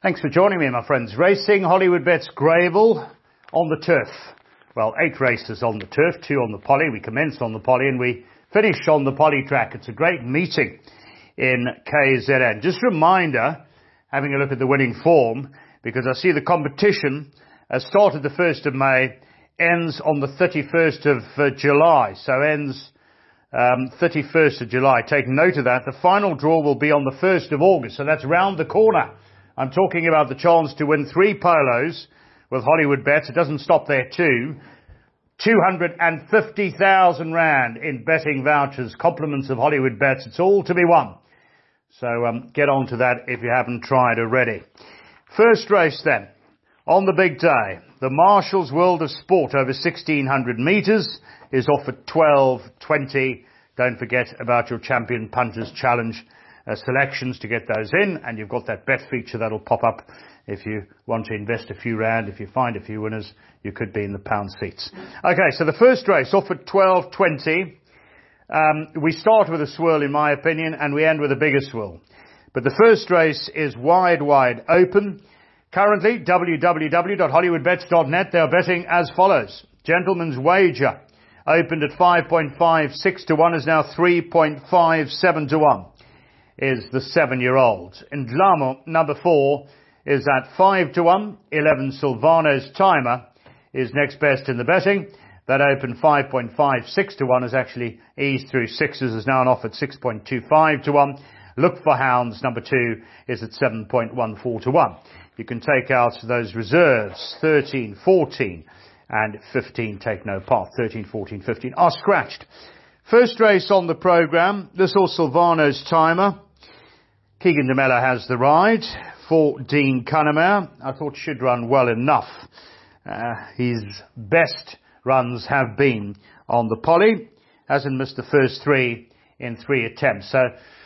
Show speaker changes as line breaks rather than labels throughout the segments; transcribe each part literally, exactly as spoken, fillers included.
Thanks for joining me, my friends. Racing Hollywoodbets Greyville on the turf. Well, eight races on the turf, two on the poly. We commence on the poly and we finish on the poly track. It's a great meeting in K Z N. Just a reminder, having a look at the winning form, because I see the competition has started the first of May, ends on the thirty-first of uh, July. So ends um, thirty-first of July. Take note of that. The final draw will be on the first of August. So that's round the corner. I'm talking about the chance to win three polos with Hollywoodbets. It doesn't stop there too. two hundred fifty thousand rand in betting vouchers, compliments of Hollywoodbets. It's all to be won. So um, get on to that if you haven't tried already. First race then, on the big day. The Marshall's World of Sport over sixteen hundred metres is off at twelve twenty. Don't forget about your Champion Punters Challenge uh, selections to get those in. And you've got that bet feature that'll pop up if you want to invest a few rand. If you find a few winners, you could be in the pound seats. Okay, so the first race off at twelve twenty. Um, we start with a swirl, in my opinion, and we end with a bigger swirl. But the first race is wide, wide open. Currently, w w w dot hollywoodbets dot net, they are betting as follows. Gentleman's Wager opened at five point five six to one, is now three point five seven to one, is the seven-year-old. Ndlamo, number four, is at five to one. eleven Silvano's Timer is next best in the betting. That opened five point five six to one, has actually eased through sixes, is now on offer at six point two five to one. Look for Hounds, number two, is at seven point one four to one. You can take out those reserves, thirteen, fourteen, and fifteen take no part. thirteen, fourteen, fifteen are scratched. First race on the programme, this all Silvano's Timer. Keegan DeMello has the ride for Dean Cunningham. I thought should run well enough. Uh, his best runs have been on the poly. Hasn't missed the first three in three attempts. So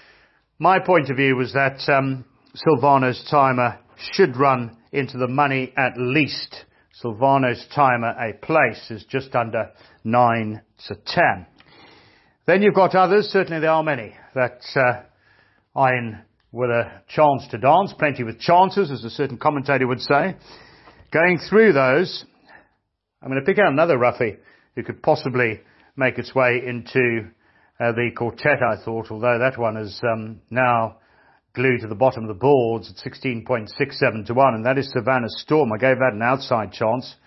my point of view was that um, Silvano's Timer should run into the money at least. Silvano's Timer, a place, is just under nine to ten. Then you've got others, certainly there are many, that uh, are in with a chance to dance, plenty with chances, as a certain commentator would say. Going through those, I'm going to pick out another roughie who could possibly make its way into uh, the quartet, I thought, although that one is um, now glued to the bottom of the boards at sixteen point six seven to one, and that is Savannah Storm. I gave that an outside chance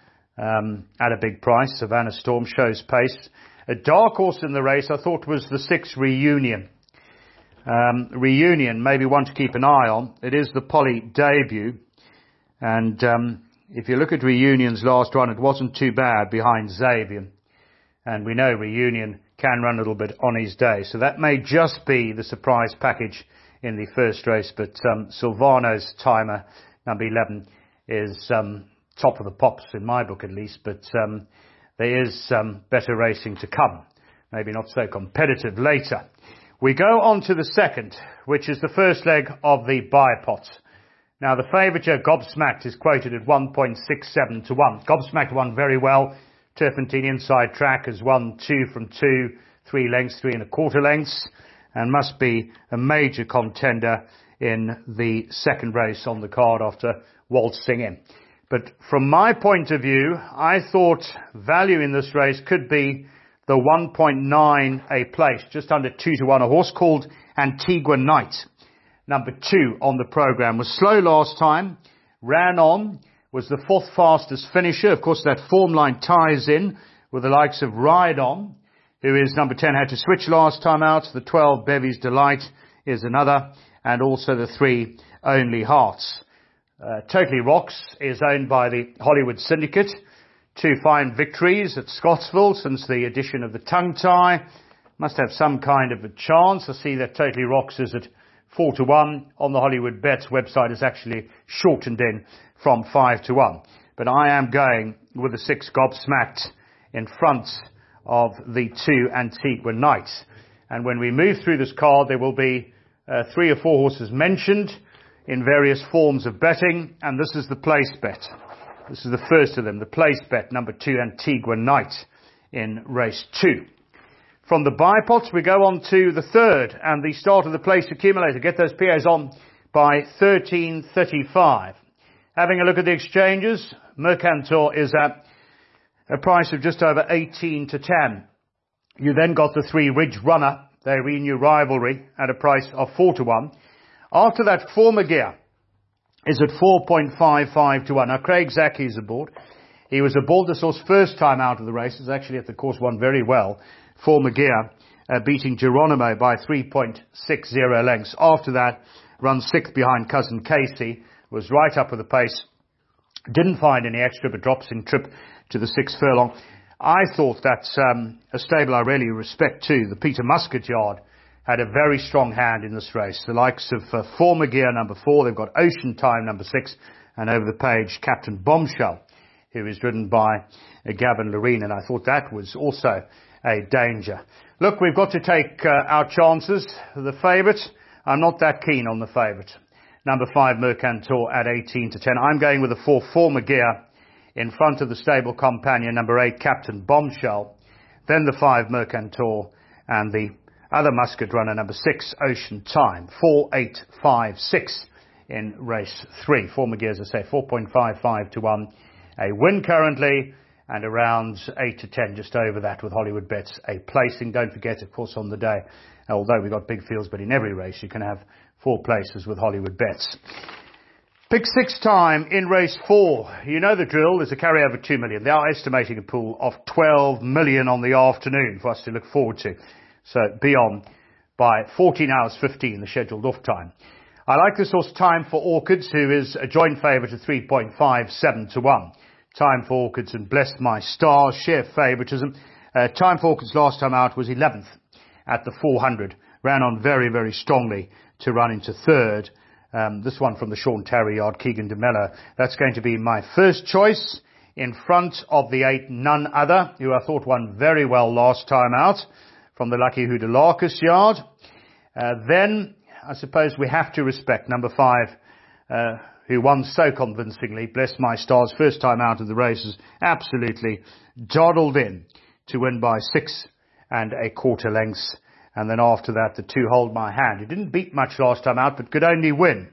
um, at a big price. Savannah Storm shows pace. A dark horse in the race I thought was the six Reunion. Um, Reunion, maybe one to keep an eye on. It is the poly debut, and um, if you look at Reunion's last run, it wasn't too bad behind Zabian, and we know Reunion can run a little bit on his day, so that may just be the surprise package in the first race. But um, Silvano's Timer, number eleven, is um, top of the pops in my book at least, but um, there is um, better racing to come, maybe not so competitive later. We go on to the second, which is the first leg of the buy-pot. Now, the favourite here, Gobsmacked, is quoted at one point six seven to one. Gobsmacked won very well. Turpentine Inside Track has won two from two, three lengths, three and a quarter lengths, and must be a major contender in the second race on the card after waltzing in. But from my point of view, I thought value in this race could be the one point nine a place, just under two to one, a horse called Antigua Knight. Number two on the programme, was slow last time, ran on, was the fourth fastest finisher. Of course, that form line ties in with the likes of Ride On, who is number ten, had to switch last time out. The twelve, Bevy's Delight, is another, and also the three, Only Hearts. Uh, Totally Rocks is owned by the Hollywood Syndicate. Two fine victories at Scottsville since the addition of the tongue tie. Must have some kind of a chance. I see that Totally Rocks is at four to one. On the Hollywoodbets website, is actually shortened in from five to one. But I am going with the six Gobsmacked in front of the two Antigua Knights. And when we move through this card, there will be uh, three or four horses mentioned in various forms of betting, and this is the place bet. This is the first of them, the place bet, number two, Antigua Knight, in race two. From the buy pots, we go on to the third and the start of the place accumulator. Get those P As on by thirteen thirty-five. Having a look at the exchanges, Mercantor is at a price of just over eighteen to ten. You then got the three Ridge Runner, their renew rivalry, at a price of four to one. After that, Former Gear is at four point five five to one. Now, Craig Zaki is aboard. He was aboard this horse first time out of the races, actually at the course won very well. Former Gear uh, beating Geronimo by three point six zero lengths. After that, runs sixth behind Cousin Casey, was right up with the pace. Didn't find any extra, but drops in trip to the sixth furlong. I thought that um, a stable I really respect too, the Peter Muscat Yard, had a very strong hand in this race. The likes of uh, Former Gear number four, they've got Ocean Time number six, and over the page Captain Bombshell, who is ridden by uh, Gavin Loreen, and I thought that was also a danger. Look, we've got to take uh, our chances. The favourite, I'm not that keen on the favourite. Number five, Mercantor at eighteen to ten. I'm going with the four, Former Gear, in front of the stable companion, number eight, Captain Bombshell. Then the five, Mercantor, and the other Muscat runner, number six, Ocean Time. Four, eight, five, six in race three. Former Gear, as I say, four point five five to one. A win currently, and around eight to ten, just over that with Hollywood Bets, a placing. Don't forget, of course, on the day, although we've got big fields, but in every race you can have four places with Hollywood Bets. Pick six time in race four. You know the drill. There's a carryover two million. They are estimating a pool of twelve million on the afternoon for us to look forward to. So be on by fourteen hours fifteen, the scheduled off time. I like this horse, Time for Orchids, who is a joint favourite at three point five seven to one. Time for Orchids and Bless My Stars share favouritism. Uh, Time for Orchids last time out was eleventh at the four hundred. Ran on very, very strongly to run into third. Um, this one from the Sean Tarry Yard, Keegan de Mello. That's going to be my first choice in front of the eight, None Other, who I thought won very well last time out from the Lucky Houdalarcus Yard. Uh, then I suppose we have to respect number five, uh, who won so convincingly, Bless My Stars, first time out of the races, absolutely dawdled in to win by six and a quarter lengths. And then after that, the two, Hold My Hand. He didn't beat much last time out, but could only win.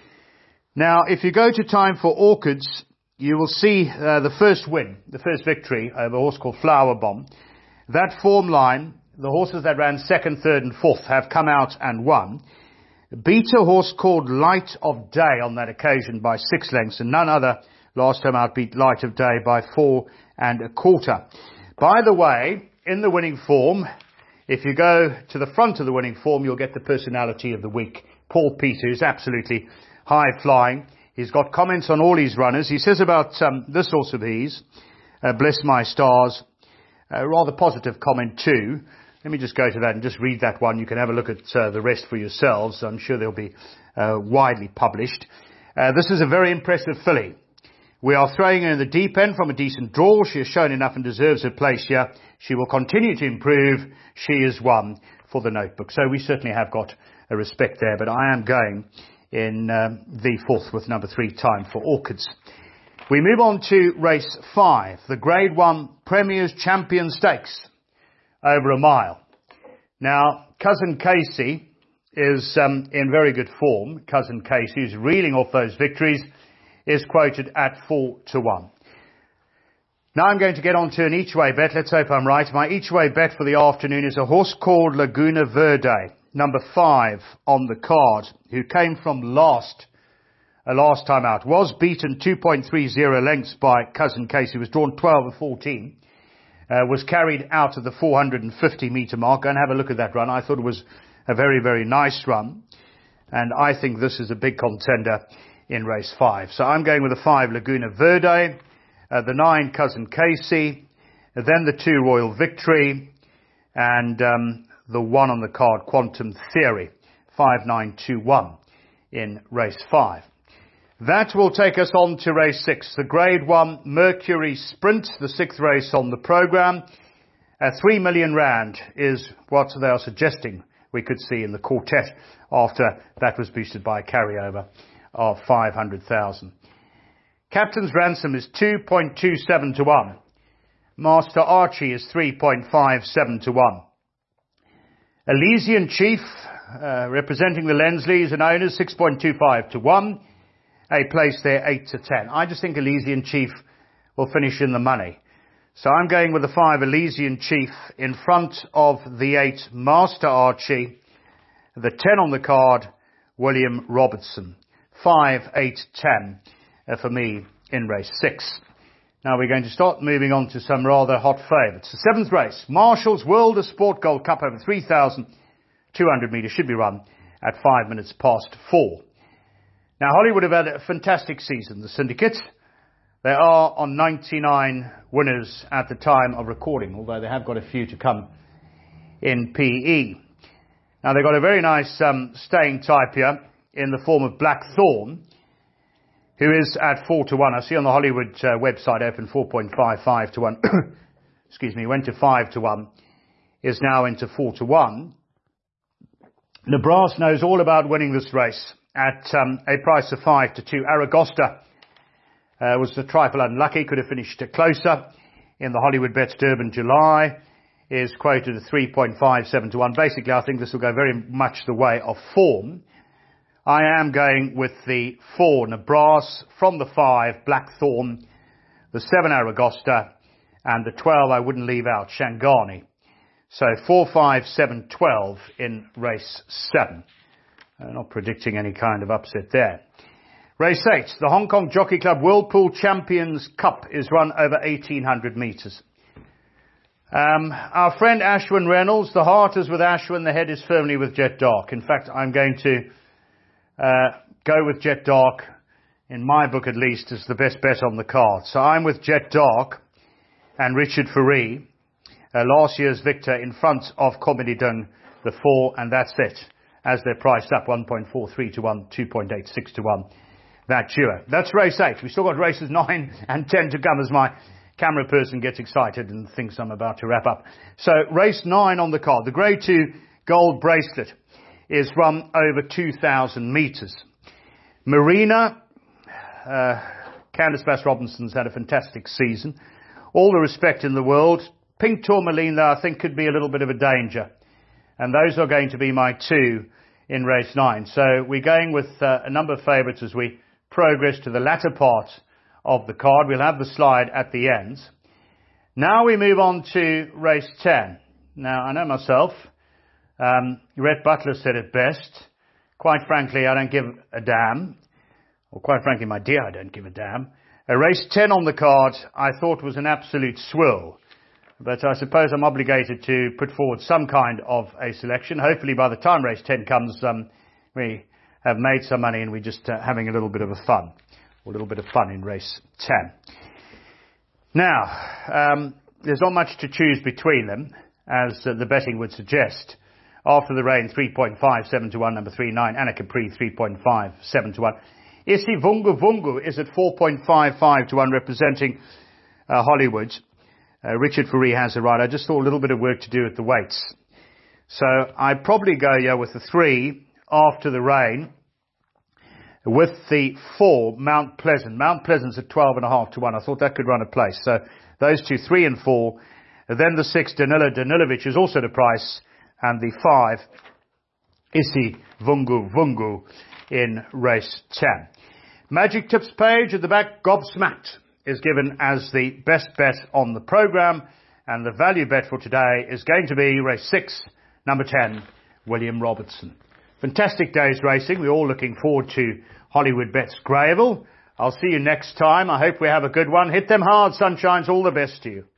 Now, if you go to Time for Orchids, you will see uh, the first win, the first victory over a horse called Flower Bomb. That form line, the horses that ran second, third and fourth have come out and won. Beat a horse called Light of Day on that occasion by six lengths, and None Other last time out beat Light of Day by four and a quarter. By the way, in the winning form, if you go to the front of the winning form, you'll get the personality of the week. Paul Peter is absolutely high-flying. He's got comments on all his runners. He says about um, this horse of his, uh, Bless My Stars, a rather positive comment too. Let me just go to that and just read that one. You can have a look at uh, the rest for yourselves. I'm sure they'll be uh, widely published. Uh, this is a very impressive filly. We are throwing her in the deep end from a decent draw. She has shown enough and deserves her place here. She will continue to improve. She is one for the notebook. So we certainly have got a respect there. But I am going in um, the fourth with number three, Time for Orchids. We move on to race five, the Grade One Premier's Champion Stakes, over a mile. Now, Cousin Casey is um, in very good form. Cousin Casey is reeling off those victories, is quoted at four to one. Now I'm going to get on to an each-way bet. Let's hope I'm right. My each-way bet for the afternoon is a horse called Laguna Verde, number five on the card, who came from last, uh, last time out. Was beaten two point three zero lengths by Cousin Casey. Was drawn twelve of fourteen. Uh, was carried out at the four hundred fifty metre mark. Go and have a look at that run. I thought it was a very, very nice run. And I think this is a big contender in race five. So I'm going with the five, Laguna Verde, uh, the nine, Cousin Casey, then the two, Royal Victory, and um, the one on the card, Quantum Theory, five nine two one in race five. That will take us on to race six, the Grade One Mercury Sprint, the sixth race on the programme. Uh, three million rand is what they are suggesting we could see in the quartet after that was boosted by a carryover of five hundred thousand. Captain's Ransom is two point two seven to one. Master Archie is three point five seven to one. Elysian Chief, uh, representing the Lensleys and owners, six point two five to one. A place there, eight to ten. I just think Elysian Chief will finish in the money. So I'm going with the five Elysian Chief in front of the eight Master Archie, the ten on the card, William Robertson. five, eight, ten uh, for me in race six. Now we're going to start moving on to some rather hot favourites. The seventh race, Marshall's World of Sport Gold Cup over three thousand two hundred metres, should be run at five minutes past four. Now Hollywood have had a fantastic season. The syndicate, they are on ninety-nine winners at the time of recording, although they have got a few to come in P E. Now they've got a very nice um, staying type here in the form of Blackthorn, who is at four to one. I see on the Hollywood uh, website open four point five five to one. Excuse me, went to five to one, is now into four to one. Nebraska knows all about winning this race at um, a price of five to two. Aragosta uh, was a trifle unlucky, could have finished closer in the Hollywood Bets Durban July, is quoted at three point five seven to one. Basically, I think this will go very much the way of form. I am going with the four, Nebraska, from the five, Blackthorn, the seven, Aragosta, and the twelve, I wouldn't leave out, Shangani. So four, five, seven, twelve in race seven. Uh, not predicting any kind of upset there. Race eight, the Hong Kong Jockey Club Whirlpool Champions Cup is run over eighteen hundred metres. Um, our friend Ashwin Reynolds, the heart is with Ashwin, the head is firmly with Jet Dark. In fact, I'm going to uh, go with Jet Dark, in my book at least, as the best bet on the card. So I'm with Jet Dark and Richard Fourie, uh, last year's victor, in front of Comedy Dung, the four, and that's it, as they're priced up one point four three to one, two point eight six to one. That duo. That's race eight. We've still got races nine and ten to come as my camera person gets excited and thinks I'm about to wrap up. So race nine on the card. The Grade two Gold Bracelet is run over two thousand metres. Marina, uh, Candice Bass-Robinson's had a fantastic season. All the respect in the world. Pink Tourmaline, though, I think could be a little bit of a danger. And those are going to be my two in race nine. So we're going with uh, a number of favourites as we progress to the latter part of the card. We'll have the slide at the end. Now we move on to race ten. Now, I know myself, um, Rhett Butler said it best. Quite frankly, I don't give a damn. Or quite frankly, my dear, I don't give a damn. A race ten on the card I thought was an absolute swill. But I suppose I'm obligated to put forward some kind of a selection. Hopefully by the time race ten comes, um, we have made some money and we're just uh, having a little bit of a fun. A little bit of fun in race ten. Now, um, there's not much to choose between them, as uh, the betting would suggest. After the Rain, three point five seven to one, number three, nine, Anna Capri, three point five seven to one. Isi Vungu Vungu is at four point five five to one, representing uh, Hollywood. Uh, Richard Fourie has a ride. I just thought a little bit of work to do at the weights. So I'd probably go yeah, with the three, After the Rain, with the four, Mount Pleasant. Mount Pleasant's at twelve and a half to one. I thought that could run a place. So those two, three and four. And then the six, Danila Danilovic, is also the price. And the five, Isi Vungu Vungu in race ten. Magic Tips page at the back, Gobsmacked, is given as the best bet on the programme. And the value bet for today is going to be race six, number ten, William Robertson. Fantastic day's racing. We're all looking forward to Hollywood Bets Greyville. I'll see you next time. I hope we have a good one. Hit them hard, sunshines. All the best to you.